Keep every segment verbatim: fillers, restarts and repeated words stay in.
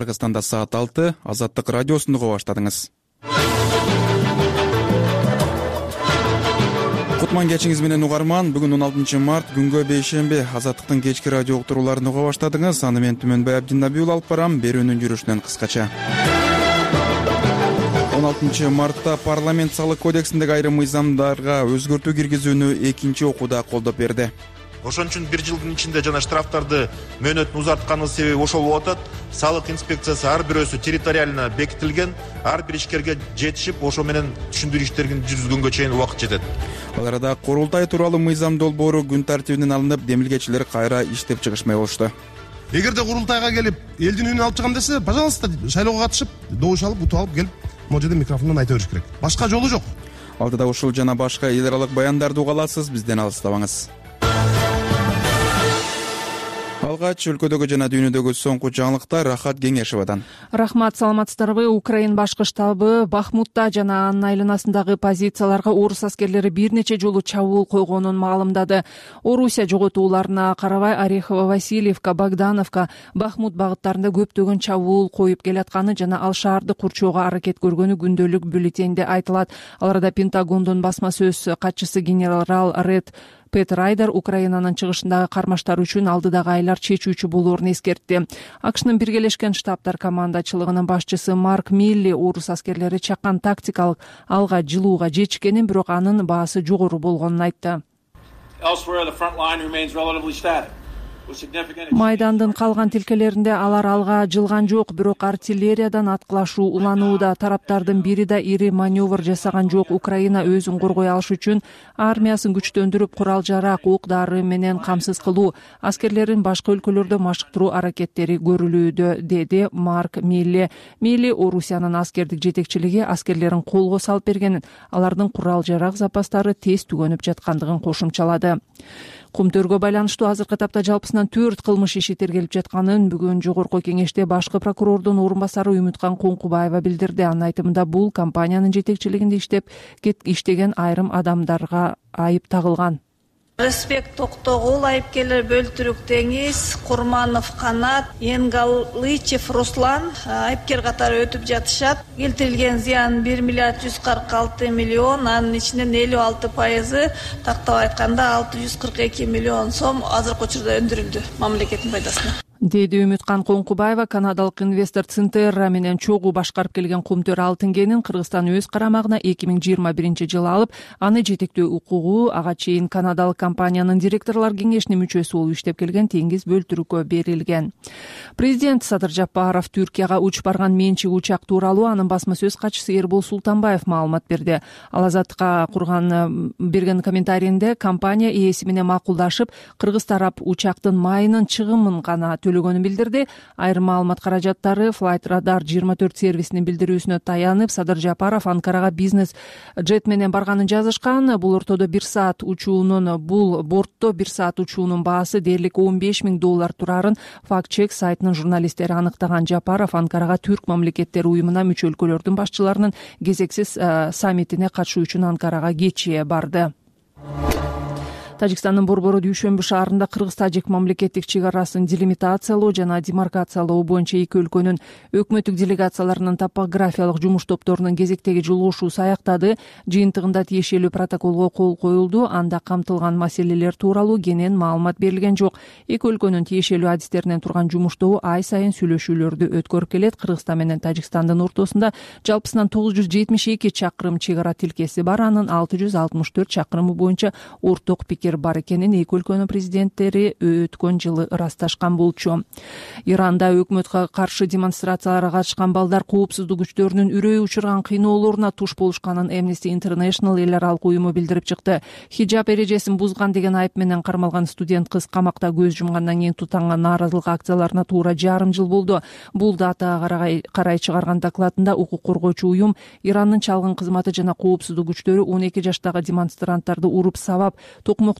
Кыргызстанда саат алты. Азаттык радиосун уга баштадыңыз. Кутман кечиңиз менен угарман. Бүгүн он алтынчы март, күнгө бейшемби. Азаттыктын кечки радио уктурууларын уга баштадыңыз. Аны мен Түмөнбай Абдинабиул алып барам. Берүүнүн жүрүшүнөн кыскача. он алтынчы мартта парламент салык кодексиндеги айрым мыйзамдарга өзгөртүү киргизүүнү экинчи окууда колдоп берди. Ошон үчүн бир жылдын ичинде жана штрафтарды мөөнөтүн узартканыбыз себеби ошол болуп атат. Салык инспекциясы ар бирөөсү территориально бекитилген, ар бир ишкерге жетишип, ошо менен түшүндүрүү иштерин жүргүзгөнгө чейин убакыт жетет. Ал арада курултай тууралуу мыйзам долбоору күн тартибинен алынып, демилгечилер кайра иштеп чыгышмай болушту. Эгерде курултайга келип, элдин үнүн алып чыгам десе, пожалуйста, шайлоого катышып, добуш алып, утуп алып келип, могу жерде микрофондон айта бериш керек. Башка жолу жок. Алдыда ушул жана башка эл аралык баяндарды уга аласыз, бизден алыстабаңыз. Алгач өлкөдөгү жана дүйнөдөгү соңку жаңылыктар Рахат Кеңешевадан. Рахмат, саламатсыздарбы? Украин башкы штабы Бахмутта жана анын айланасындагы позицияларга орус аскерлери бир нече жолу чабуул койгонун маалымдады. Орусия жоготууларына карабай Орехово, Васильевка, Богдановка, Бахмут багыттарында көптөгөн чабуул коюп келатканы жана ал шаарды курчоого аракет көргөнү күндөлүк бюллетенде айтылат. Ал арада Пентагондун басма сөз катчысы генерал Ред Пет Райдер Украинанын чыгышындагы кармаштар үчүн алдыдагы айлар чечүүчү болоорун эскертти. АКШнын Биргелешкен Штабтар командачылыгынын башчысы Марк Милли орус аскерлери чакан тактикалык алга жылууга жетишкенин, бирок анын баасы жогору болгонун айтты. Майдандын калган тилкелеринде алар алга жылган жок, бирок артиллериядан аткылашуу уланууда. Тараптардын бири да ири маневр жасаган жок. Украина өзүн коргой алыш үчүн армиясын күчтөндүрүп, курал-жарак, ок-дары менен камсыз кылуу, аскерлерин башка өлкөлөрдө машыктыруу аракеттери көрүлүүдө, деди Марк Милли. Милли Орусиянын аскердик жетекчилиги аскерлерин колго салып бергенин, алардын курал-жарак запастары тез түгөнүп жаткандыгын кошумчалады. Кумтөргө байланыштуу азыркы тапта жалпысынан төрт кылмыш иши тергелип жатканын бүгүн жогорку кеңеште башкы прокурордун орун басары Үмүткан Коңкубаева билдирди. Анын айтымында бул компаниянын жетекчилигинде иштеп иштеген айрым адамдарга айып тагылган. Респект Токтогул, айыпкерлер Бөлтүрүк Деңиз, Курманов Канат, Енгалычев Руслан айыпкер катары өтүп жатышат. Келтирилген зыян бир миллиард жүз кырк алты миллион, анын ичинен элүү алты пайызы тактап айтканда алты жүз кырк эки миллион сом азыркы учурда өндүрүлдү мамлекеттин пайдасына, деди Үмүткан Коңкубаева. Канадалык инвестор Цинтерра менен чогуу башкарып келген Кумтөр алтын кенин Кыргызстан өз карамагына эки миң жыйырма биринчи жылы алып, аны жетектөө укугу ага чейин канадалык компаниянын директорлор кеңешинин мүчөсү болуп иштеп келген Теңиз Бөлтүрүккө берилген. Президент Садыр Жапаров Түркияга учуп барган менчик учак тууралуу анын басма сөз катчысы Эрбол Султанбаев маалымат берди. Ал Азаттыкка курган берген комментарийинде компания ээси менен макулдашып, кыргыз тарап учактын майынын чыгымын гана төлөгөнүн билдирди. Айрым маалымат каражаттары Flight Radar жыйырма төрт сервисинин билдирүүсүнө таянып, Садыр Жапаров Анкарага бизнес джет менен барганын жазышкан. Бул ортодо бир саат учуунун бул бортто бир саат учуунун баасы дээрлик он беш миң доллар турарын факт-чек сайтынын журналисттери аныктаган. Жапаров Анкарага Түрк мамлекеттери уюмуна мүчө өлкөлөрдүн башчыларынын кезексиз саммитине катышуу үчүн Анкарага кечээ барды. Тажикстандын Борбору дүйшөмбү шаарында кыргыз-тажик мамлекеттик чек арасын делимитациялоо жана демаркациялоо боюнча эки өлкөнүн өкмөттүк делегацияларынын топографиялык жумуш топторунун кезектеги жолугушуусу аяктады. Жыйынтыгында тиешелүү протоколго кол коюлду. Анда камтылган маселелер тууралуу кенен маалымат берилген жок. Эки өлкөнүн тиешелүү адистеринен турган жумуш тобу ай сайын сүйлөшүүлөрдү өткөрүп келет. Кыргызстан менен Тажикстандын ортосунда жалпысынан тогуз жүз жетимиш эки чакырым чек ара тилкеси бар. Анын алты жүз алтымыш төрт чакырымы боюнча орток пикир бар экенин эки өлкөнүн президенттери өткөн жылы ырасташкан болчу. Иранда өкмөткө каршы демонстрацияларга катышкан балдар коопсуздук күчтөрүнүн үрөй учурган кыйноолоруна туш болушканын Amnesty International эл аралык уюму билдирип чыкты. Хиджаб эрежесин бузган деген айып менен кармалган студент кыз камакта көз жумгандан кийин тутанган нааразылык акцияларына туура жарым жыл болду. Бул датага карай чыгарган докладында укук коргоочу уюм Ирандын чалгын кызматы жана коопсуздук күчтөрү он эки жаштагы демонстранттарды уруп сабап, токмокто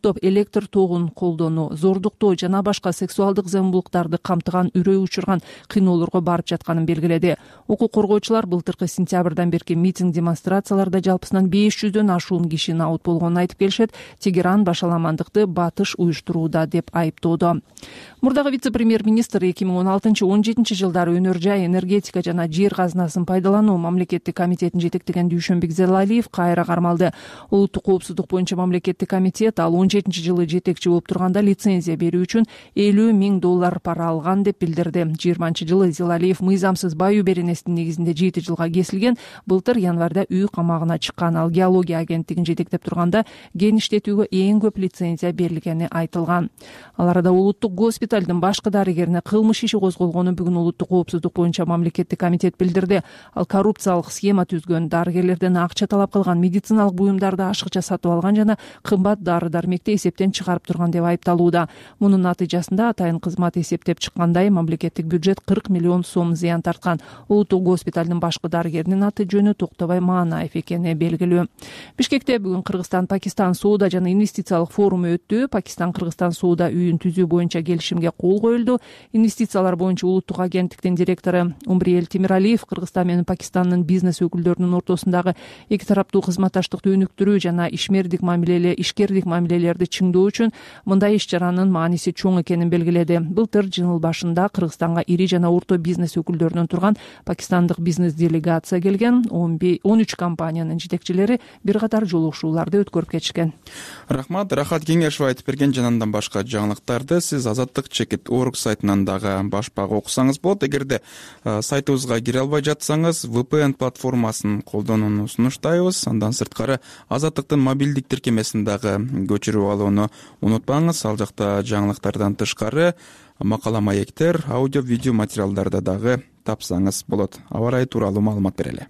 топтоп электр тогун колдонуу, зордуктоо жана башка сексуалдык зомбулуктарды камтыган үрөй учурган кыйноолорго барып жатканын белгиледи. Укук коргоочулар былтыркы сентябрдан берки митинг демонстрацияларда жалпысынан беш жүздөн ашуун киши набыт болгонун айтып келишет. Тегеран башаламандыкты батыш уюштурууда деп айыптоодо. Мурдагы вице-премьер-министр эки миң он алтынчы он жетинчи жылдары өнөр жай, энергетика жана жер казынасын пайдалануу мамлекеттик комитетин жетектеген Дүйшөнбек Зелалиев кайра кармалды. Улуттук коопсуздук боюнча мамлекеттик комитет ал он жетинчи жылы жетекчи болуп турганда лицензия берүү үчүн элүү миң доллар пара алган деп билдирди. жыйырманчы жылы Зелалиев мыйзамсыз баюу беренесинин негизинде жети жылга кесилген. Былтыр январда үй камагына чыккан. Ал геология агенттигин жетектеп турганда кен иштетүүгө эң көп лицензия берилгени айтылган. Ал арада улуттук госпиталдын башкы дарыгерине кылмыш иши козголгонун бүгүн улуттук коопсуздук боюнча мамлекеттик комитет билдирди. Ал коррупциялык схема түзгөн, дарыгерлерден акча талап кылган, медициналык буюмдарды ашыкча сатып алган жана кымбат дары-дармекти эсептен чыгарып турган деп айыпталууда. Мунун натыйжасында атайын кызмат эсептеп чыккандай мамлекеттик бюджет кырк миллион сом зыян тарткан. Улуттук госпиталдын башкы дарыгеринин аты жөнү Токтобай Маанаев экени белгилүү. Бишкекте бүгүн Кыргызстан-Пакистан соода жана инвестициялык форуму өттү. Пакистан-Кыргызстан соода үйүн түзүү боюнча келишимге кол коюлду. Инвестициялар боюнча улуттук агенттиктин директору Умбриэль Темиралиев Кыргызстан менен Пакистандын бизнес өкүлдөрүнүн ортосундагы эки тараптуу кызматташтыкты өнүктүрүү жана ишмердик мамилеле ишкердик мамилелерди чыңдоо үчүн мындай иш-чаранын мааниси чоң экенин белгиледи. Былтыр жыл башында Кыргызстанга ири жана орто бизнес өкүлдөрүнөн турган пакистандык бизнес делегация келген. он үч компаниянын жетекчилери бир катар жолугушууларды өткөрүп кетишкен. Рахмат, Рахат Кеңешов айтып берген жана андан башка жаңылыктарды сиз азаттык чекит точка орг сайтынан дагы башпага окусаңыз болот. Эгерде сайтыбызга кире албай жатсаңыз, ви пи эн платформасын колдонууну сунуштайбыз. Андан сырткары Азаттыктын мобилдик тиркемесин дагы көчүрүп алууну унутпаңыз. Ал жакта жаңылыктардан тышкары макала маектер, аудио видео материалдарды дагы тапсаңыз болот. Аба ырайы тууралуу маалымат берели.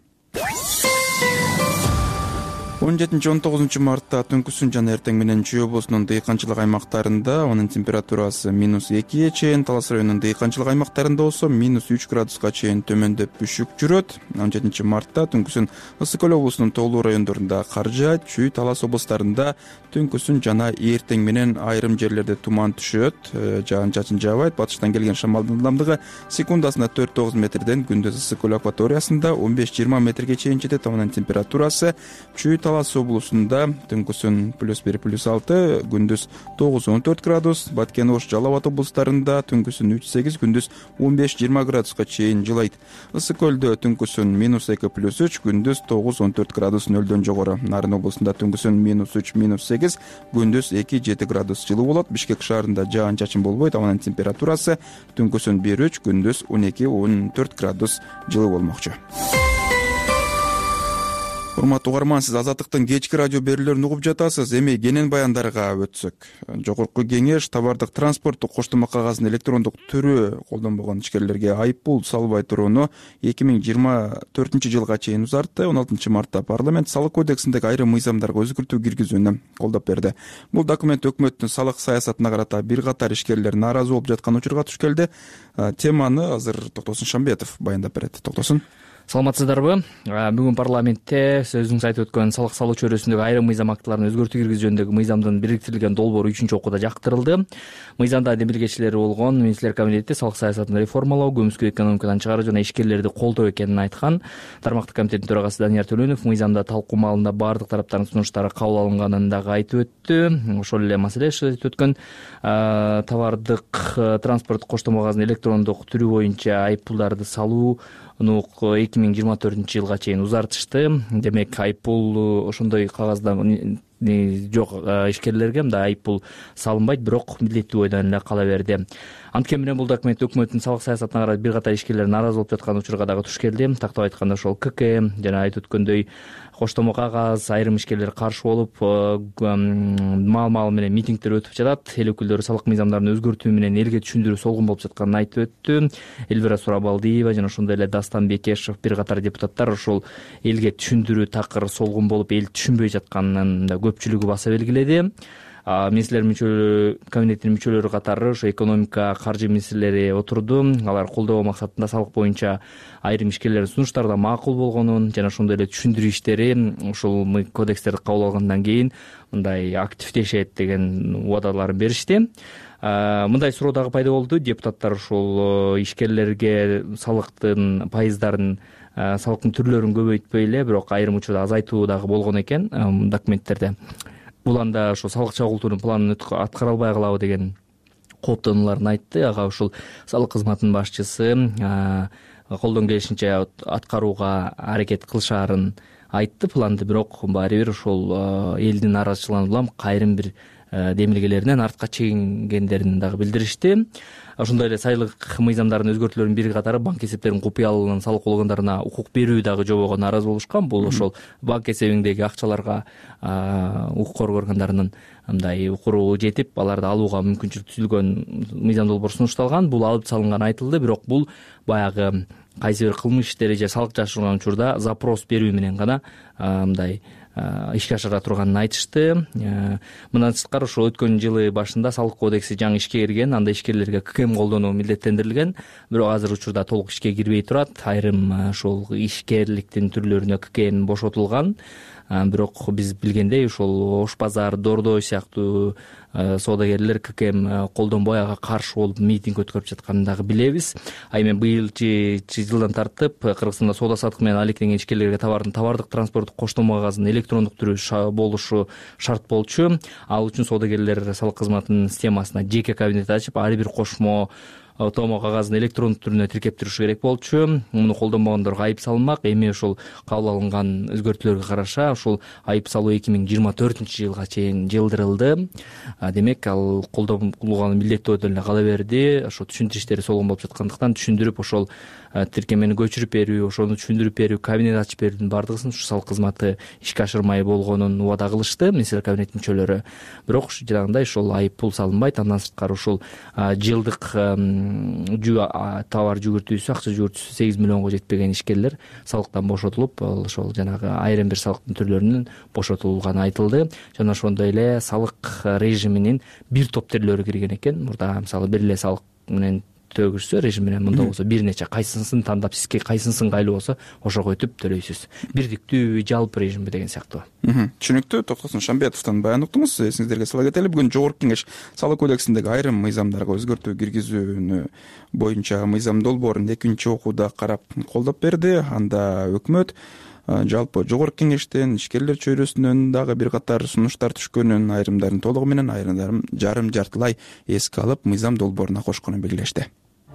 он жетинчи он тогузунчу мартта түнкүсүн жана эртең менен Чүй облусунун дыйканчылык аймактарында анын температурасы минус экиге чейин, Талас районунун дыйканчылык аймактарында болсо минус үч градуска чейин төмөндөп үшүк жүрөт. он жетинчи мартта түнкүсүн Ысык көл облусунун тоолуу райондорунда кар жаат, Чүй, Талас облустарында түнкүсүн жана эртең менен айрым жерлерде туман түшөт, жаан-чачын жаабайт. Батыштан келген шамалдын ылдамдыгы секундасына төрт тогуз метрден, күндүз Ысык көл акваториясында он беш жыйырма метрге чейин жетет. Анын температурасы Чүй, Талас облусунда түнкүсүн плюс бир плюс алты, күндүз тогуз он төрт градус, Баткен, Ош, Жалал Абад облустарында түнкүсүн үч сегиз, күндүз он беш жыйырма градуска чейин жылайт. Ысык көлдө түнкүсүн минус эки плюс үч, күндүз тогуз он төрт градус, нөлдөн жогору. Нарын облусунда түнкүсүн минус үч минус сегиз, күндүз эки жети градус жылуу болот. Бишкек шаарында жаан-чачын болбойт. Анын температурасы түнкүсүн бир үч, күндүз он эки он төрт градус жылуу болмокчу. Урматтуу угарман, сиз Азаттыктын кечки радио берүүлөрүн угуп жатасыз. Эми кенен баяндарга өтсөк. Жогорку кеңеш товардык транспорттук коштомо кагазын электрондук түрү колдонбогон ишкерлерге айыппул салбай турууну эки миң жыйырма төртүнчү жылга чейин узартты. он алтынчы мартта парламент салык кодексиндеги айрым мыйзамдарга өзгөртүү киргизүүнү колдоп берди. Бул документ өкмөттүн салык саясатына карата бир катар ишкерлер нааразы болуп жаткан учурга туш келди. Теманы азыр Токтосун Шамбетов баяндап берет. Токтосун. Саламатсыздарбы? Бүгүн парламентте сөзүңүз айтып өткөн салык салуу чөйрөсүндөгү айрым мыйзам актыларын өзгөртүү киргизүү жөнүндөгү мыйзамдын бириктирилген долбоору үчүнчү окууда жактырылды. Мыйзамда демилгечилери болгон Министрлер комитети салык саясатын реформалоо, көмүскө экономикадан чыгаруу жана ишкерлерди колдоо экенин айткан. Тармактык комитеттин төрагасы Данияр Төлөнов мыйзамда талкуу маалында бардык тараптардын сунуштары кабыл алынганын дагы айтып өттү. Ошол эле маселе айтып өткөн товардык транспорттук коштомо кагазынын электрондук түрү боюнча айыппулдарды салуу эки миң жыйырма төртүнчү жылга чейин узартышты. Демек, айыппул ошондой кагазда жок ишкерлерге мындай айыппул салынбайт, бирок милдеттүү бойдон эле кала берди. Анткени менен бул документ өкмөттүн салык саясатына каршы бир катар ишкерлер нааразы болуп жаткан учурга дагы туш келди. Тактап айтканда ошол ка ка жана айтып өткөндөй коштомо кагаз айрым ишкерлер каршы болуп маал-маал менен митингдер өтүп жатат. Эл өкүлдөрү салык мыйзамдарын өзгөртүү менен элге түшүндүрүү солгун болуп жатканын айтып өттү. Элвира Сурабалдиева жана ошондой эле Дастан Бекешев бир катар депутаттар ошол элге түшүндүрүү такыр солгун болуп эл түшүнбөй жатканын да көпчүлүгү баса белгиледи. мен силер мүчөлөрү кабинеттин мүчөлөрү катары ошо экономика, каржы министрлери отурду. Алар колдоо максатында салык боюнча айрым ишкерлердин сунуштары да макул болгонун жана ошондой эле түшүндүрүү иштери ушул кодекстерди кабыл алгандан кийин мындай активдешет деген убадаларын беришти. Мындай суроо дагы пайда болду. Депутаттар ушул ишкерлерге салыктын пайыздарын, салыктын түрлөрүн көбөйтпөй эле, бирок айрым учурда азайтуу дагы болгон экен документтерде. Бул анда ошо салык чогултуунун планын аткара албай калабы деген кооптонууларын айтты. Ага ушул салык кызматынын башчысы колдон келишинче аткарууга аракет кылышаарын айтты планды, бирок баары бир ошол элдин нааразычылыгынан улам айрым бир демилгелеринен артка чегингендерин дагы билдиришти. Ошондой эле сайлык мыйзамдарынын өзгөртүүлөрүнүн бир катары банк эсептеринин купуялыгынан салык болгондарына укук берүү дагы жобого нааразы болушкан. Бул ошол банк эсебиңдеги акчаларга укук коргооргандарынын мындай укуру жетип, аларды алууга мүмкүнчүлүк түзүлгөн мыйзам долбоор сунушталган. Бул алып салынганы айтылды, бирок бул баягы кайсы бир кылмыш иштери же салык жашырган учурда запрос берүү менен гана мындай ишке ашыра турганын айтышты. Мындан сырткары ошол өткөн жылы башында салык кодекси жаңы ишке кирген, анда ишкерлерге ККМ колдонуу милдеттендирилген, бирок азыр учурда толук ишке кирбей турат. Айрым ушул ишкерликтин түрлөрүнө ККМ бошотулган. Бирок биз билгендей ушул ош базар, дордой сыяктуу соодагерлер ККМ колдонбой ага каршы болуп митинг өткөрүп жатканын дагы билебиз. А эми быйылчы жылдан тартып Кыргызстанда соода саттык менен алектенген ишкерлерге товардын товардык транспорттук коштолмо кагазынын электрондук түрү болушу шарт болчу. Ал үчүн соодагерлер салык кызматынын системасына жеке кабинет ачып, ар бир кошмо тоомо кагазын электрондук түрүнө тиркеп турушу керек болчу. Муну колдонбогондорго айып салынмак. Эми ошол кабыл алынган өзгөртүүлөргө караша ушул айып салуу эки миң жыйырма төртүнчү жылга чейин жылдырылды. Демек ал колдонулганын милдеттүү эле кала берди. Ошо түшүндүрүү иштери солгон болуп жаткандыктан түшүндүрүп ошол тиркемени көчүрүп берүү, ошону түшүндүрүп берүү, кабинет ачып берүүнүн бардыгысын ушу салык кызматы ишке ашырмай болгонун убада кылышты министрлер кабинет мүчөлөрү. Бирок жанагындай ошол айып пул салынбайт. Андан сырткары ушул жылдык товар жүгүртүүсү, акча жүгүртүүсү сегиз миллионго жетпеген ишкерлер салыктан бошотулуп, ошол жанагы айрым бир салыктын түрлөрүнүн бошотулганы айтылды. Жана ошондой эле салык режиминин бир топ түрлөрү кирген экен. Мурда мисалы бир эле салык менен төгүрсө режим менен, мында болсо бир нече кайсынысын тандап, сизге кайсынысын ыңгайлуу болсо ошого өтүп төлөйсүз. Бирдиктүү жалпы режимби деген сыяктуу. Түшүнүктүү. Токтосун Шамбетовдон баян уктуңуз. Эсиңиздерге сала кетели, бүгүн жогорку кеңеш салык кодексиндеги айрым мыйзамдарга өзгөртүү киргизүүнү боюнча мыйзам долбоорун экинчи окууда карап колдоп берди. Анда өкмөт жалпы жогорку кеңештен ишкерлер чөйрөсүнөн дагы бир катар сунуштар түшкөнүн, айрымдарын толугу менен, айрымдарын жарым жартылай эске алып мыйзам долбооруна кошконун белгилешти.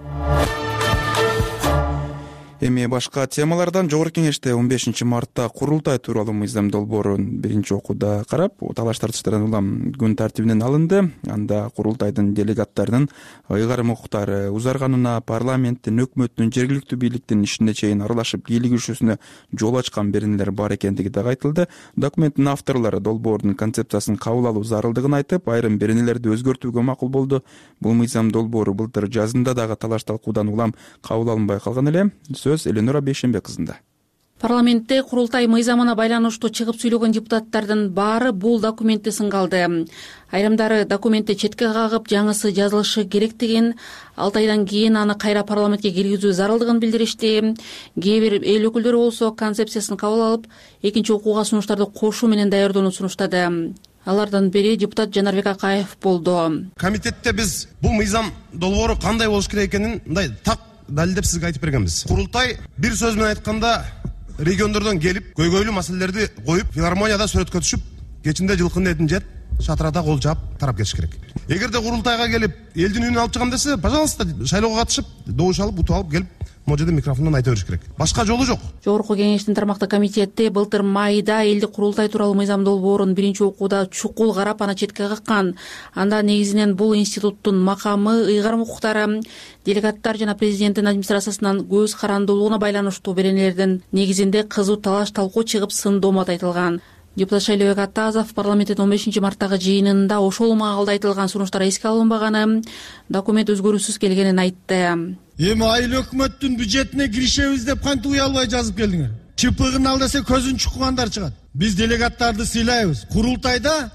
Эми башка темалардан жогорку кеңеште он бешинчи мартта курултай тууралуу мыйзам долбоорун биринчи окууда карап, талаш тартыштардан улам күн тартибинен алынды. Анда курултайдын делегаттарынын ыйгарым укуктары узарганына, парламенттин, өкмөттүн, жергиликтүү бийликтин ишине чейин аралашып кийлигишүүсүнө жол ачкан беренелер бар экендиги дагы айтылды. Документтин авторлору долбоордун концепциясын кабыл алуу зарылдыгын айтып, айрым беренелерди өзгөртүүгө макул болду. Бул мыйзам долбоору былтыр жазында дагы талаш талкуудан улам кабыл алынбай калган эле. Сөз Эленора Бейшенбек кызында. Парламентте курултай мыйзамына байланыштуу чыгып сүйлөгөн депутаттардын баары бул документти сынга алды. Айрымдары документти четке кагып, жаңысы жазылышы керектигин, алты айдан кийин аны кайра парламентке киргизүү зарылдыгын билдиришти. Кээ бир эл өкүлдөрү болсо концепциясын кабыл алып, экинчи окууга сунуштарды кошуу менен даярдоону сунуштады. Алардан бири депутат Жанарбек Акаев болду. Комитетте биз бул мыйзам долбоору кандай болуш керек экенин мындай так далилдеп сизге айтып бергенбиз. Курултай бир сөз менен айтканда региондордон келип, көйгөйлүү маселелерди коюп, филармонияда сүрөткө түшүп, кечинде жылкынын этин жеп, шатырада кол жаап тарап кетиш керек. Эгерде курултайга келип, элдин үнүн алып чыгам десе, пожалуйста, шайлоого катышып, добуш алып, утуп алып келип, могу жерде микрофондон айта бериш керек. Башка жолу жок. Жогорку кеңештин тармактык комитети былтыр майда элдик курултай тууралуу мыйзам долбоорун биринчи окууда чукул карап, аны четке каккан. Анда негизинен бул институттун макамы, ыйгарым укуктары, делегаттар жана президенттин администрациясынан көз карандуулугуна байланыштуу беренелердин негизинде кызуу талаш талкуу чыгып, сын доомат айтылган. Депутат Шайлообек Атазов парламенттин он бешинчи марттагы жыйынында ошол маалда айтылган сунуштар эске алынбаганы, документ өзгөрүүсүз келгенин айтты. Эми айыл өкмөттүн бюджетине киришебиз деп кантип уя албай жазып келдиңер? Чыпыгын ал десе көзүн чуккандар чыгат. Биз делегаттарды сыйлайбыз. Курултайда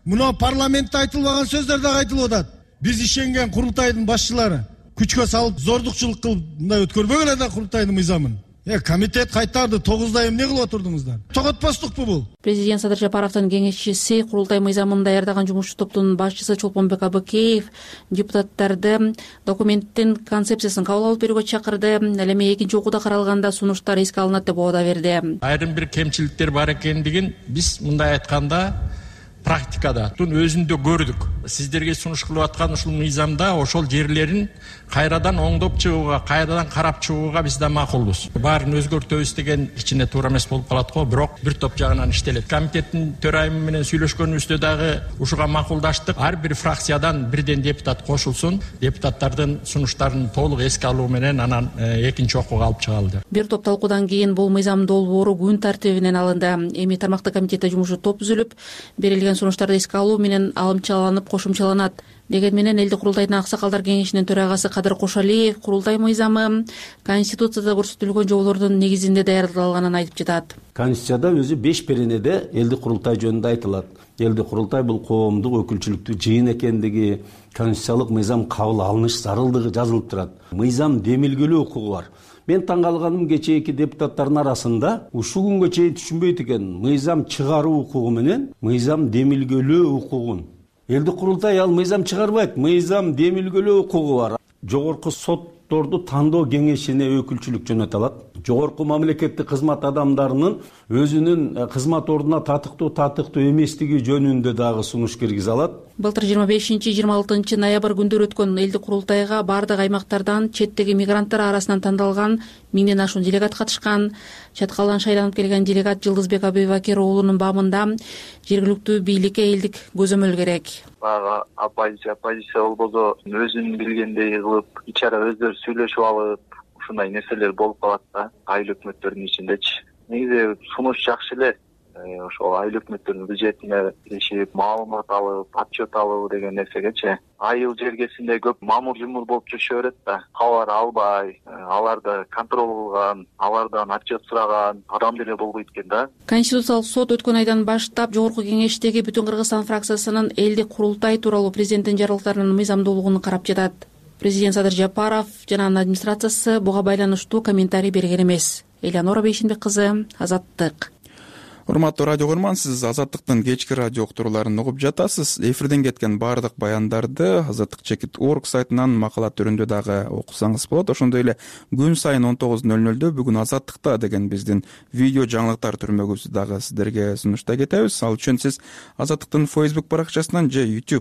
Мына парламентте айтылбаган сөздөр дагы айтылып атат. Биз ишенген курултайдын башчылары күчкө салып, зордукчулук кылып мындай өткөрбөгөн эле курултайдын мыйзамын. Э, комитет кайтарды, тогузда эмне кылып отурдуңуздар? Тоготпостукпу бул? Президент Садыр Жапаровдун кеңешчиси, курултай мыйзамын даярдаган жумушчу топтун башчысы Чолпонбек Абыкеев депутаттарды документтин концепциясын кабыл алып берүүгө чакырды. Ал эми экинчи окууда каралганда сунуштар эске алынат деп убада берди. Айрым бир кемчиликтер бар экендигин биз мындай айтканда практикада өзүндө көрдүк. Сиздерге сунуш кылып аткан ушул мыйзамда ошол жерлерин кайрадан оңдоп чыгууга, кайрадан карап чыгууга биз да макулбуз. Баарын өзгөртөбүз деген кичине туура эмес болуп калат го, бирок бир топ жагынан иштелет. Комитеттин төрайымы менен сүйлөшкөнүбүздө дагы ушуга макулдаштык. Ар бир фракциядан бирден депутат кошулсун, депутаттардын сунуштарын толук эске алуу менен анан экинчи окууга алып чыгалды. Бир топ талкуудан кийин бул мыйзам долбоору күн тартибинен алынды. Эми тармактык комитетте жумушу топ түзүлүп, берилген сунуштарды эске алуу менен алымчаланып кошумчаланат. Деген менен элдик курултайдын аксакалдар кеңешинин төрагасы Кадыр Кошалиев курултай мыйзамы Конституцияда көрсөтүлгөн жоболордун негизинде даярдалганын айтып жатат. Конституцияда өзү беш перенеде элдик курултай жөнүндө айтылат. Элдик курултай бул коомдук өкүлчүлүктүү жыйын экендиги, конституциялык мыйзам кабыл алыныш зарылдыгы жазылып турат. Мыйзам демилгелөө укугу бар. Мен таң калганым кечээки депутаттардын арасында ушул күнгө чейин түшүнбөйт экен. Мыйзам чыгаруу укугу менен мыйзам демилгелөө укугун. Элдик курултай ал мыйзам чыгарбайт, мыйзам демилгелөө укугу бар. Жогорку сотторду тандоо кеңешине өкүлчүлүк жөнөтө алат. Жогорку мамлекеттик кызмат адамдарынын өзүнүн кызмат ордуна татыктуу татыктуу эместиги жөнүндө дагы сунуш киргизе алат. Былтыр жыйырма бешинчи жыйырма алтынчы ноябрь күндөрү өткөн элдик курултайга бардык аймактардан четтеги мигранттар арасынан тандалган миңден ашуун делегат катышкан. Чаткалдан шайланып келген делегат Жылдызбек Абубакир уулунун баамында жергиликтүү бийликке элдик көзөмөл керек. Бага оппозиция оппозиция болбосо өзүн билгендей кылып, ичара өздөрү сүйлөшүп алып, ушундай нерселер болуп калат да айыл өкмөттөрүнүн ичиндечи. Негизи сунуш жакшы эле. Ошол айыл өкмөттөрүнүн бюджетине киришип, маалымат алып, отчет алуу деген нерсегечи айыл жергесинде көп мамур-жумур болуп жүрүшө берет да. Кабар албай, аларды контроль кылган, алардан отчет сураган адам деле болбойт экен да. Конституциялык сот өткөн айдан баштап Жогорку кеңештеги Бүтүн Кыргызстан фракциясынын элдик курултай тууралуу президенттин жарылыктарынын мыйзамдуулугун карап жатат. Президент Садыр Жапаров жана анын администрациясы буга байланыштуу комментарий берген эмес. Элеонора Бейшенбек кызы, Азаттык. Урматтуу радио көрман, сиз Азаттыктын кечки радио уктурууларын угуп жатасыз. Эфирден кеткен баардык баяндарды азаттык чекит точка орг сайтынан макала түрүндө дагы окусаңыз болот. Ошондой эле күн сайын он тогуз ноль нолдо бүгүн Азаттыкта деген биздин видео жаңылыктар түрмөгүбүздү дагы сиздерге сунуштай кетебиз. Ал үчүн сиз Азаттыктын Facebook баракчасынан же YouTube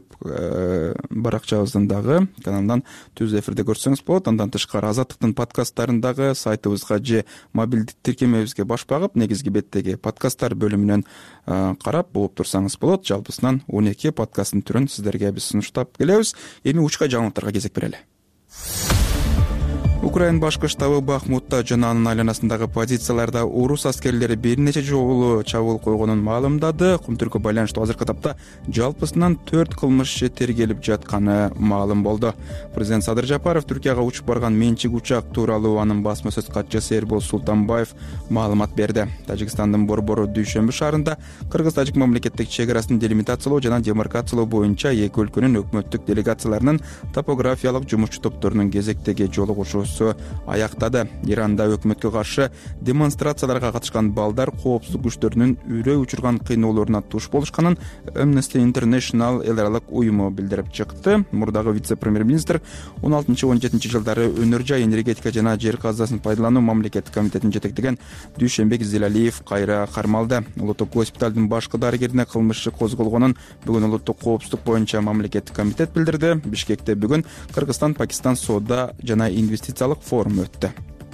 баракчабыздын дагы каналынан түз эфирде көрсөңүз болот. Андан тышкары Азаттыктын подкасттарын дагы сайтыбызга же мобилдик тиркемебизге баш багып, негизги беттеги подкасттар бөлүмүнөн карап болуп турсаңыз болот. Жалпысынан он эки подкасттын түрүн сиздерге биз сунуштап келебиз. Эми учка жаңылыктарга кезек берели. Украин башкы штабы Бахмутта жана анын айланасындагы позицияларда орус аскерлери бир нече жолу чабуул койгонун маалымдады. Кумтүрккө байланыштуу азыркы тапта жалпысынан төрт кылмышчы тергелип жатканы маалым болду. Президент Садыр Жапаров Түркияга учуп барган менчик учак тууралуу анын басма сөз катчысы Эрбол Султанбаев маалымат берди. Тажикстандын Борбору Дүйшөмбү шаарында Кыргыз-Тажик мамлекеттик чек арасын делимитациялоо жана демаркациялоо боюнча эки өлкөнүн өкмөттүк делегацияларынын топографиялык жумушчу топторунун кезектеги жолугушуусу аяктады. Иранда өкмөткө каршы демонстрацияларга катышкан балдар коопсуздук күчтөрүнүн үрөө учурган кыйноолоруна туш болушканын Amnesty International эл аралык уюму билдирип чыкты. Мурдагы вице-премьер-министр он алтынчы он жетинчи жылдары өнөр жай, энергетика жана жер казасын пайдалануу мамлекеттик комитетин жетектеген Дүйшөмбек Зилалиев кайра кармалды. Улуттук госпиталдын башкы дарыгерине кылмыш козголгонун бүгүн улуттук коопсуздук боюнча мамлекеттик комитет билдирди. Бишкекте бүгүн Кыргызстан Пакистан соода жана инвестициялык форум өттү.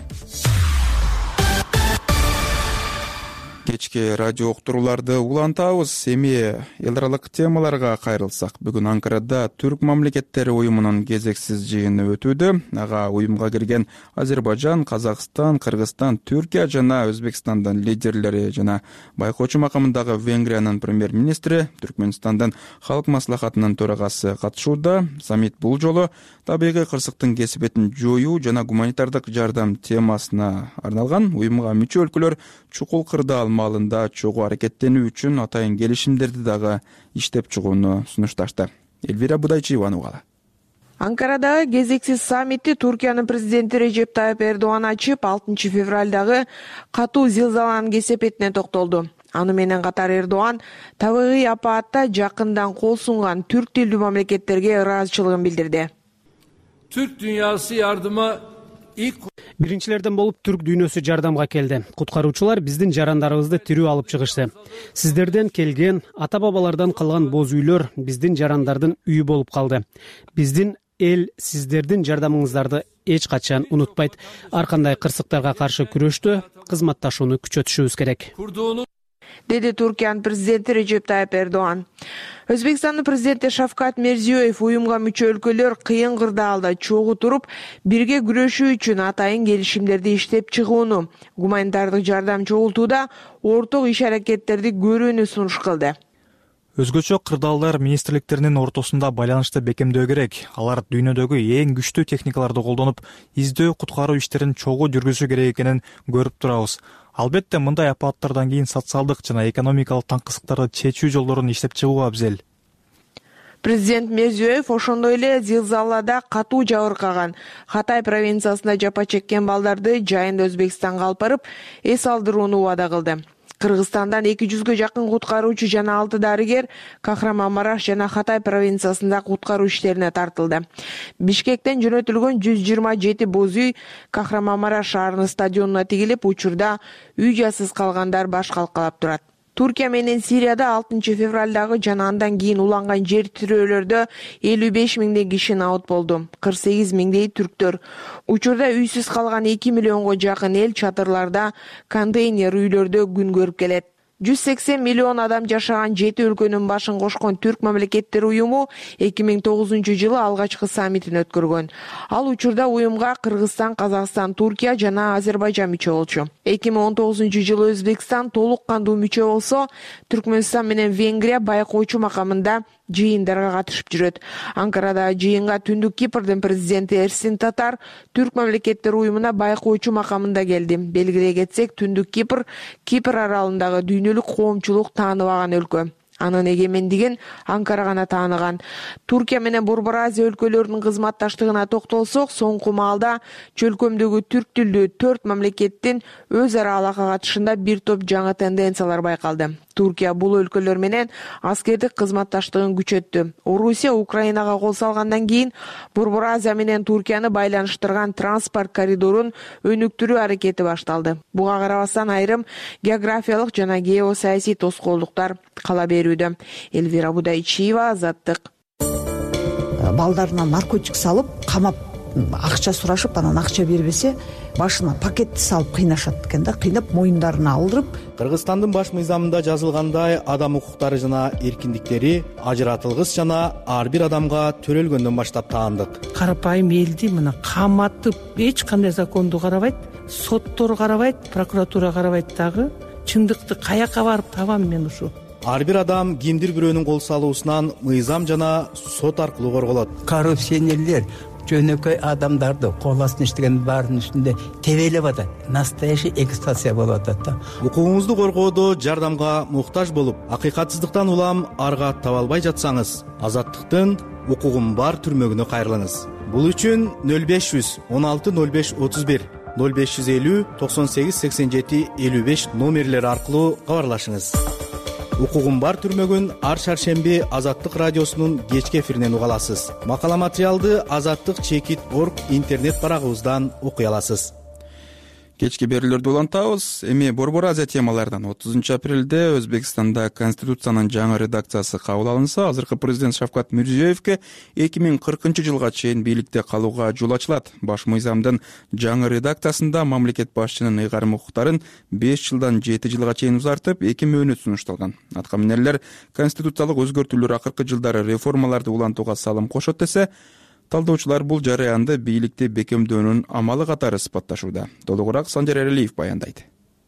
Кечки радио уктурууларды улантабыз. Эми эл аралык темаларга кайрылсак, бүгүн Анкарада Түрк мамлекеттери уюмунун кезексиз жыйыны өтүүдө. Ага уюмга кирген Азербайжан, Казакстан, Кыргызстан, Түркия жана Өзбекстандын лидерлери жана байкоочу макамындагы Венгриянын премьер-министри, Түркмөнстандын Халык маслахатынын төрагасы катышууда. Саммит бул жолу табигый кырсыктын кесипетин жоюу жана гуманитардык жардам темасына арналган. Уюмга мүчө өлкөлөр чукул кырдаал маалында чогуу аракеттенүү үчүн атайын келишимдерди дагы иштеп чыгууну сунушташты. Элвира Будайчиеванын угалы. Анкарадагы кезексиз саммитти Туркиянын президенти Режеп Тайып Эрдоган ачып, алтынчы февралдагы катуу зилзаланын кесепетине токтолду. Аны менен катар Эрдоган табигый апаатта жакындан кол сунган түрк тилдүү мамлекеттерге ыраазычылыгын билдирди. Türk dünyası yardıma ilk Биринчилерден болуп түрк дүйнөсү жардамга келди. Куткаруучулар биздин жарандарыбызды тирүү алып чыгышты. Сиздерден келген, ата-бабалардан калган боз үйлөр биздин жарандардын үйү болуп калды. Биздин эл сиздердин жардамыңыздарды эч качан унутпайт. Ар кандай кырсыктарга каршы күрөштө кызматташууну күчөтүшүбүз керек, деди Туркиянын президенти Режеп Тайып Эрдоган. Өзбекстандын президенти Шавкат Мирзиёев уюмга мүчө өлкөлөр кыйын кырдаалда чогуу туруп, бирге күрөшүү үчүн атайын келишимдерди иштеп чыгууну, гуманитардык жардам чогултууда орток иш-аракеттерди көрүүнү сунуш кылды. Өзгөчө кырдаалдар министрликтеринин ортосунда байланышты бекемдөө керек. Алар дүйнөдөгү эң күчтүү техникаларды колдонуп, издөө куткаруу иштерин чогуу жүргүзүшү керек экенин көрүп турабыз. Албетте, мындай апааттардан кийин социалдык жана экономикалык таңкысыктарды чечүү жолдорун иштеп чыгууга абзел. Президент Мирзиёев ошондой эле зилзалада катуу жабыркаган Хатай провинциясында жапа чеккен балдарды жайында Өзбекстанга алып барып, эс алдырууну убада кылды. Кыргызстандан эки жүзгө жакын куткаруучу жана алты дарыгер Кахраман-Мараш жана Хатай провинциясында куткаруу иштерине тартылды. Бишкектен жөнөтүлгөн жүз жыйырма жети боз үй Кахраман-Мараш шаарынын стадионуна тигилип, учурда үй жайсыз калгандар баш калкалап турат. Туркия менен Сирияда алтынчы февралдагы жана андан кийин уланган жер тирөөлөрдө элүү беш миңдей киши набыт болду. кырк сегиз миңдей түрктөр. Учурда үйсүз калган эки миллионго жакын эл чатырларда, контейнер үйлөрдө күн көрүп келет. жүз сексен миллион адам жашаган жети өлкөнүн башын кошкон Түрк мамлекеттери уюму эки миң тогузунчу жылы алгачкы саммитин өткөргөн. Ал учурда уюмга Кыргызстан, Казакстан, Туркия жана Азербайжан мүчө болчу. эки миң он тогузунчу жылы Өзбекстан толук кандуу мүчө болсо, Түркмөнстан менен Венгрия байкоочу макамында жыйындарга катышып жүрөт. Анкарадагы жыйынга Түндүк Кипрдин президенти Эрсин Татар Түрк мамлекеттери уюмуна байкоочу макамында келди. Белгилей кетсек, Түндүк Кипр Кипр аралындагы дүйнөлүк коомчулук тааныбаган өлкө. Анын эгемендигин Анкара гана тааныган. Туркия менен Борбор Азия өлкөлөрүнүн кызматташтыгына токтолсок, соңку маалда чөлкөмдөгү түрк тилдүү төрт мамлекеттин өз ара алака катышында бир топ жаңы тенденциялар байкалды. Туркия бул өлкөлөр менен аскердик кызматташтыгын күчөттү. Орусия Украинага кол салгандан кийин Борбор Азия менен Туркияны байланыштырган транспорт коридорун өнүктүрүү аракети башталды. Буга карабастан айрым географиялык жана геосаясий тоскоолдуктар кала берүүдө. Элвира Будайчиева, Азаттык. Балдарына наркотик салып, камап, акча сурашып, анан акча бербесе, башына пакетти салып кыйнашат экен да, кыйнап моюндарына алдырып. Кыргызстандын баш мыйзамында жазылгандай, адам укуктары жана эркиндиктери ажыратылгыс жана ар бир адамга төрөлгөндөн баштап таандык. Карапайым элди мына каматып, эч кандай законду карабайт, соттор карабайт, прокуратура карабайт дагы. Чындыкты каяка барып табам мен ушу? Ар бир адам кимдир бирөөнүн кол салуусунан мыйзам жана сот аркылуу корголот. Коррупционерлер жөнөкөй адамдарды кол астына иштеген баарынын үстүндө тебелеп атат. Настоящий эксплуатация болуп атат да. Укугуңузду коргоодо жардамга муктаж болуп, акыйкатсыздыктан улам арга таба албай жатсаңыз, Азаттыктын укугум бар түрмөгүнө кайрылыңыз. Бул үчүн нөл беш жүз он алты нөл беш отуз бир нөл беш жүз элүү токсон сегиз сексен жети элүү беш номерлери аркылуу кабарлашыңыз. Укугум бар түрмөгүн ар шаршемби Азаттык радиосунун кечки эфиринен уга аласыз. Макала материалды Азаттык чекит точка орг интернет барагыбыздан окуй аласыз. Кечки берүүлөрдү улантабыз. Эми Борбор Азия темаларынан отузунчу апрелде Өзбекстанда Конституциянын жаңы редакциясы кабыл алынса, азыркы президент Шавкат Мирзиёевке эки миң кыркынчы жылга чейин бийликте калууга жол ачылат. Баш мыйзамдын жаңы редакциясында мамлекет башчынын ыйгарым укуктарын беш жылдан жети жылга чейин узартып, эки мөөнөт сунушталган. Аткаминерлер конституциялык өзгөртүүлөр акыркы жылдары реформаларды улантууга салым кошот десе, талдоочулар бул жараянды бийликти бекемдөөнүн амалы катары сыпатташууда. Толугураак Санжар Эралиев баяндайт.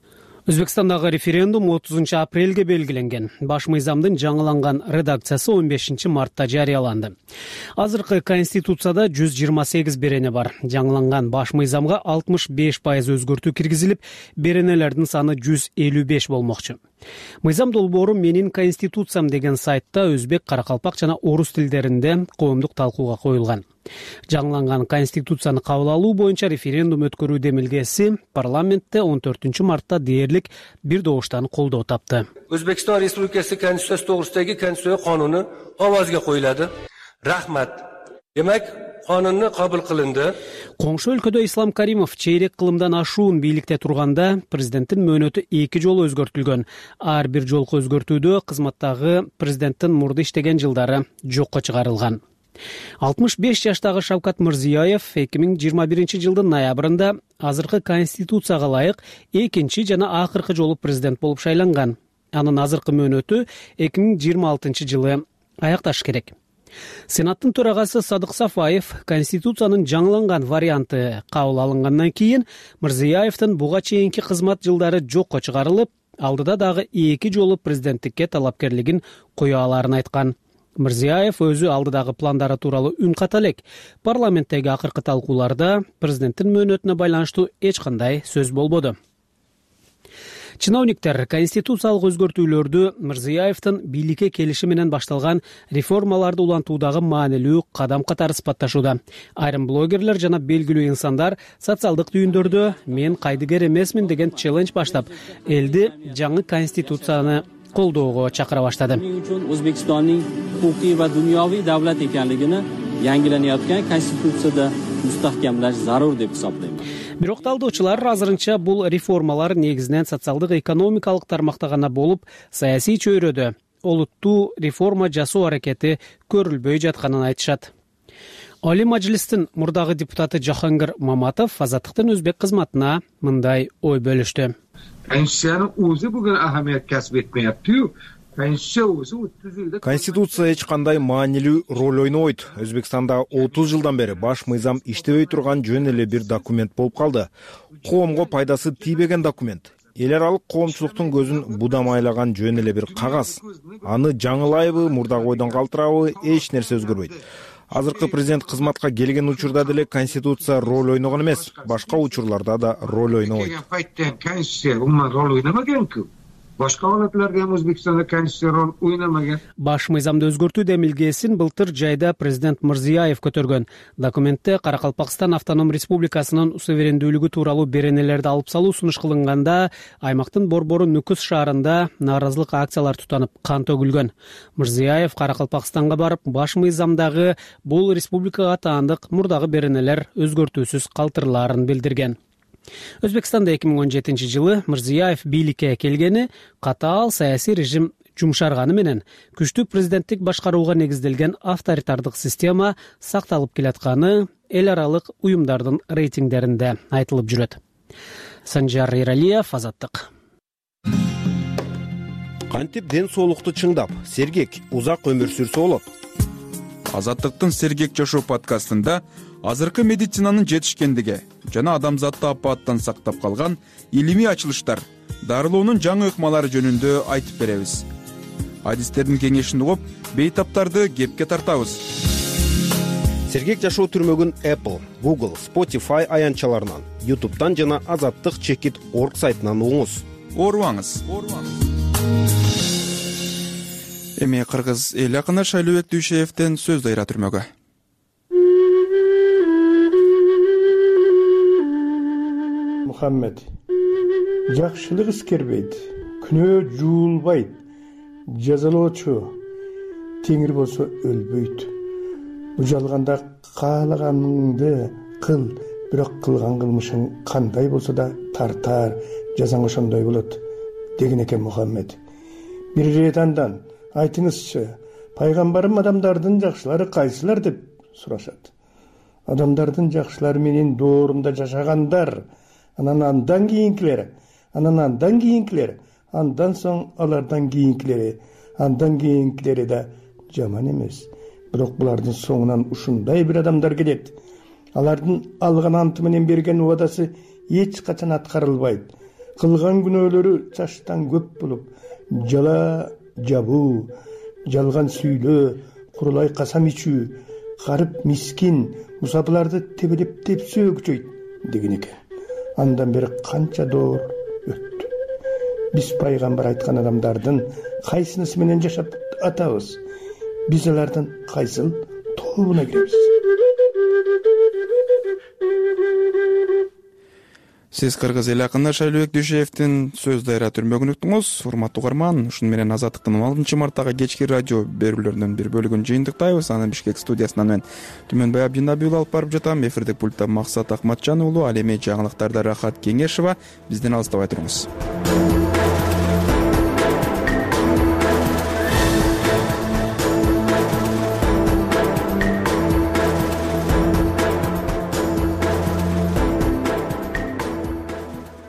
Өзбекстандагы референдум отузунчу апрелге белгиленген. Баш мыйзамдын жаңыланган редакциясы он бешинчи мартта жарыяланды. Азыркы конституцияда жүз жыйырма сегиз берене бар. Жаңыланган баш мыйзамга алтымыш беш пайыз өзгөртүү киргизилип, беренелердин саны жүз элүү беш болмокчу. Мыйзам долбоору менин конституциям деген сайтта өзбек, каракалпак жана орус тилдеринде коомдук талкууга коюлган. Жаңыланган конституцияны кабыл алуу боюнча референдум өткөрүү демилгеси парламентте он төртүнчү мартта дээрлик бир добуштан колдоо тапты. Өзбекстан Республикасы Конституциясы тогрусудагы Конституция кануну овозго коюлады. Рахмат. Демек, канунну кабыл кылынды. Коңшу өлкөдө Ислам Каримов чейрек кылымдан ашуун бийликте турганда президенттин мөөнөтү эки жолу өзгөртүлгөн. Ар бир жолку өзгөртүүдө кызматтагы президенттин мурда иштеген жылдары жокко чыгарылган. алтымыш беш жаштагы Шавкат Мирзиёев эки миң жыйырма биринчи жылдын ноябрында азыркы конституцияга ылайык экинчи жана акыркы жолу президент болуп шайланган. Анын азыркы мөөнөтү эки миң жыйырма алтынчы жылы аякташ керек. Сенаттын төрагасы Садык Сафаев конституциянын жаңыланган варианты кабыл алынгандан кийин Мирзиёевдин буга чейинки кызмат жылдары жокко чыгарылып, алдыда дагы эки жолу президенттикке талапкерлигин кое аларын айткан. Мирзиёев өзү алдыдагы пландары тууралуу үн ката элек. Парламенттеги акыркы талкууларда президенттин мөөнөтүнө байланыштуу эч кандай сөз болбоду. Чиновниктер конституциялык өзгөртүүлөрдү Мирзиёевдин бийликке келиши менен башталган реформаларды улантуудагы маанилүү кадам катары сыпатташууда. Айрым блогерлер жана белгилүү инсандар социалдык түйүндөрдө мен кайдыгер эмесмин деген челлендж баштап, элди жаңы конституцияны колдоого чакыра баштады. O'zbekistonning huquqiy va dunyoviy davlat ekanligini yangilanayotgan konstitutsiyada mustahkamlash zarur deb hisoblayman. Бирок талдоочулар азырынча бул реформалар негизинен социалдык экономикалык тармакта гана болуп, саясий чөйрөдө олуттуу реформа жасоо аракети көрүлбөй жатканын айтышат. Али Мажлистин мурдагы депутаты Жахангир Маматов Азаттыктын өзбек кызматына мындай ой бөлүштү. Конституцияның өзі бүгін ахамет кәсіп етмейді. Конституция эч кандай маанилүү роль ойнойт. Өзбекстанда отуз жылдан бери баш мыйзам иштебей турган жөн эле бир документ болуп калды. Коомго пайдасы тийбеген документ. Эл аралык коомчулуктун көзүн будамайлаган жөн эле бир кагаз. Аны жаңылайбы, мурдагы ойдон калтырабы, эч нерсе өзгөрбөйт. Азыркы президент кызматка келген учурда деле конституция роль ойногон эмес, башка учурларда да роль ойнойт. Башка алатларда ham O'zbekistonda konstitutsiya rol o'ynamagan. Баш мыйзамды өзгөртүү демилгесин былтыр жайда президент Мирзиёев көтөргөн. Документте Каракалпакстан автоном республикасынын суверендүүлүгү тууралуу беренелерди алып салуу сунуш кылынганда, аймактын Борбору Нүкүс шаарында нааразылык акциялар тутанып, кан төгүлгөн. Мирзиёев Каракалпакстанга барып, баш мыйзамдагы бул республикага таандык мурдагы беренелер өзгөртүүсүз калтырылаарын билдирген. Өзбекстанда эки миң он жетинчи жылы Мирзиёев бийликке келгени катаал саясий режим жумшарганы менен күчтүү президенттик башкарууга негизделген авторитардык система сакталып келатканы эл аралык уюмдардын рейтингдеринде айтылып жүрөт. Санжар Иралиев, Азаттык. Кантип ден соолукту чыңдап, сергек, узак өмүр сүрсө болот? Азаттыктын Сергек жашоо подкастында азыркы медицинанын жетишкендиги жана адамзатты апааттан сактап калган илимий ачылыштар, дарылоонун жаңы ыкмалары жөнүндө айтып беребиз. Адистердин кеңешин угуп, бейтаптарды кепке тартабыз. Сергек жашоо түрмөгүн Apple, Google, Spotify аянтчаларынан, YouTube'дан жана азаттык чекит точка орг сайтынан угуңуз. Оорубаңыз. Эми кыргыз эл акыны Шайлообек Дүйшеевден сөз дайра түрмөгө. Мухаммед, жакшылык искербейт, күнөө жуулбайт, жазалоочу теңир болсо өлбөйт. Бужалганда каалаганыңды кыл, бирок кылган кылмышың кандай болсо да тартар, жазаң ошондой болот деген экен Мухаммед. Бир ирет андан айтыңызчы, пайгамбарым адамдардын жакшылары кайсылар деп сурашат. Адамдардын жакшылары менен доорунда жашагандар, анан андан кийинкилери, анан андан кийинкилери, андан соң алардан кийинкилери, андан кийинкилери да жаман эмес. Бирок булардын соңунан ушундай бир адамдар келет. Алардын алган анты менен берген убадасы эч качан аткарылбайт. кылган күнөөлөрү чачтан көп болуп, жала жабуу, жалган сүйлөө, курулай касам ичүү, карып мискин, мусапыларды тебелеп тепсөө күчөйт деген экен. Андан бери канча доор өттү. Биз пайгамбар айткан адамдардын кайсынысы менен жашап атабыз? Биз алардын кайсыл тобуна киребиз? Сиз кыргыз эли акыны Шайлообек Дүйшеевдин сөз дайра түрмөгүн уктуңуз. Урматтуу угарман, ушуну менен Азаттыктын он алтынчы марттагы кечки радио берүүлөрүнүн бир бөлүгүн жыйынтыктайбыз. Анын Бишкек студиясынан мен Түмөнбай Абдинабиул алып барып жатам. Эфирдик пультта Максат Акматжан уулу, ал эми жаңылыктарда Рахат Кеңешова. Бизден алыстабай туруңуз.